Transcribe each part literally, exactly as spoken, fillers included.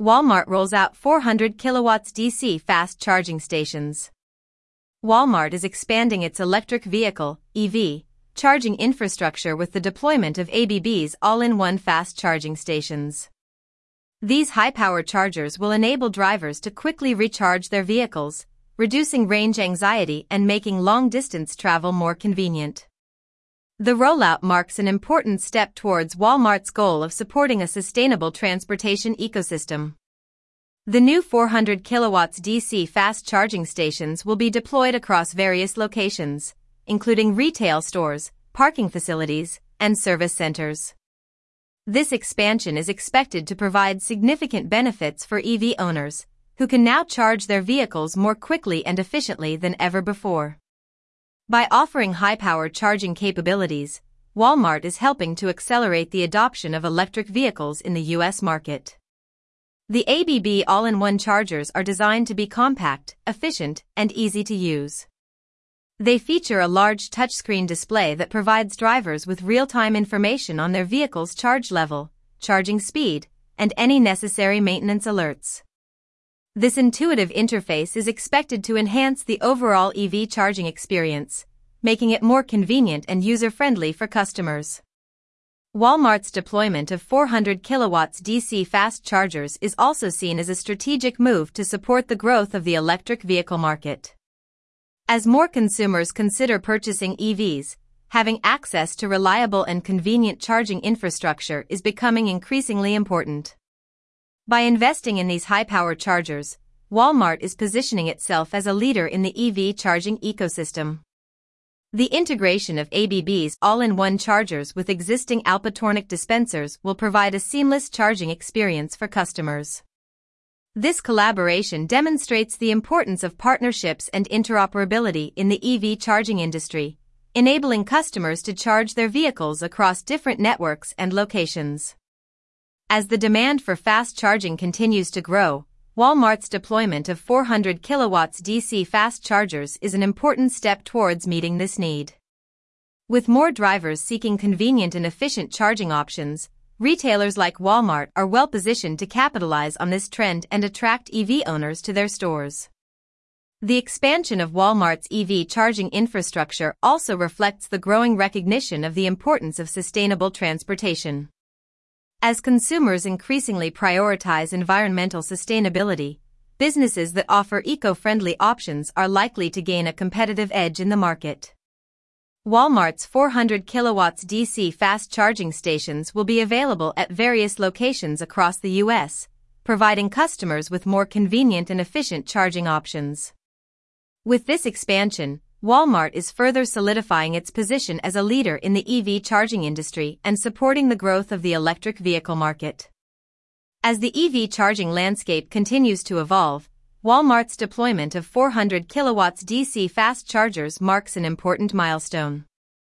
Walmart rolls out four hundred kilowatts D C fast charging stations. Walmart is expanding its electric vehicle, E V, charging infrastructure with the deployment of A B B's all-in-one fast charging stations. These high-power chargers will enable drivers to quickly recharge their vehicles, reducing range anxiety and making long-distance travel more convenient. The rollout marks an important step towards Walmart's goal of supporting a sustainable transportation ecosystem. The new four hundred kilowatts D C fast charging stations will be deployed across various locations, including retail stores, parking facilities, and service centers. This expansion is expected to provide significant benefits for E V owners, who can now charge their vehicles more quickly and efficiently than ever before. By offering high-power charging capabilities, Walmart is helping to accelerate the adoption of electric vehicles in the U S market. The A B B all-in-one chargers are designed to be compact, efficient, and easy to use. They feature a large touchscreen display that provides drivers with real-time information on their vehicle's charge level, charging speed, and any necessary maintenance alerts. This intuitive interface is expected to enhance the overall E V charging experience, making it more convenient and user-friendly for customers. Walmart's deployment of four hundred kilowatts D C fast chargers is also seen as a strategic move to support the growth of the electric vehicle market. As more consumers consider purchasing E Vs, having access to reliable and convenient charging infrastructure is becoming increasingly important. By investing in these high-power chargers, Walmart is positioning itself as a leader in the E V charging ecosystem. The integration of A B B's all-in-one chargers with existing Alpitronic dispensers will provide a seamless charging experience for customers. This collaboration demonstrates the importance of partnerships and interoperability in the E V charging industry, enabling customers to charge their vehicles across different networks and locations. As the demand for fast charging continues to grow, Walmart's deployment of four hundred kilowatts D C fast chargers is an important step towards meeting this need. With more drivers seeking convenient and efficient charging options, retailers like Walmart are well positioned to capitalize on this trend and attract E V owners to their stores. The expansion of Walmart's E V charging infrastructure also reflects the growing recognition of the importance of sustainable transportation. As consumers increasingly prioritize environmental sustainability, businesses that offer eco-friendly options are likely to gain a competitive edge in the market. Walmart's four hundred kilowatts D C fast charging stations will be available at various locations across the U S, providing customers with more convenient and efficient charging options. With this expansion, Walmart is further solidifying its position as a leader in the E V charging industry and supporting the growth of the electric vehicle market. As the E V charging landscape continues to evolve, Walmart's deployment of four hundred kilowatts D C fast chargers marks an important milestone.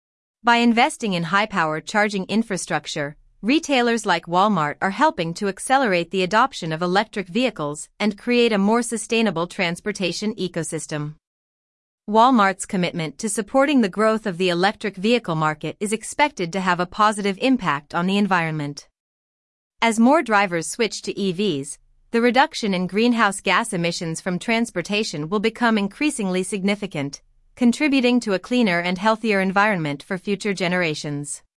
By investing in high-power charging infrastructure, retailers like Walmart are helping to accelerate the adoption of electric vehicles and create a more sustainable transportation ecosystem. Walmart's commitment to supporting the growth of the electric vehicle market is expected to have a positive impact on the environment. As more drivers switch to E Vs, the reduction in greenhouse gas emissions from transportation will become increasingly significant, contributing to a cleaner and healthier environment for future generations.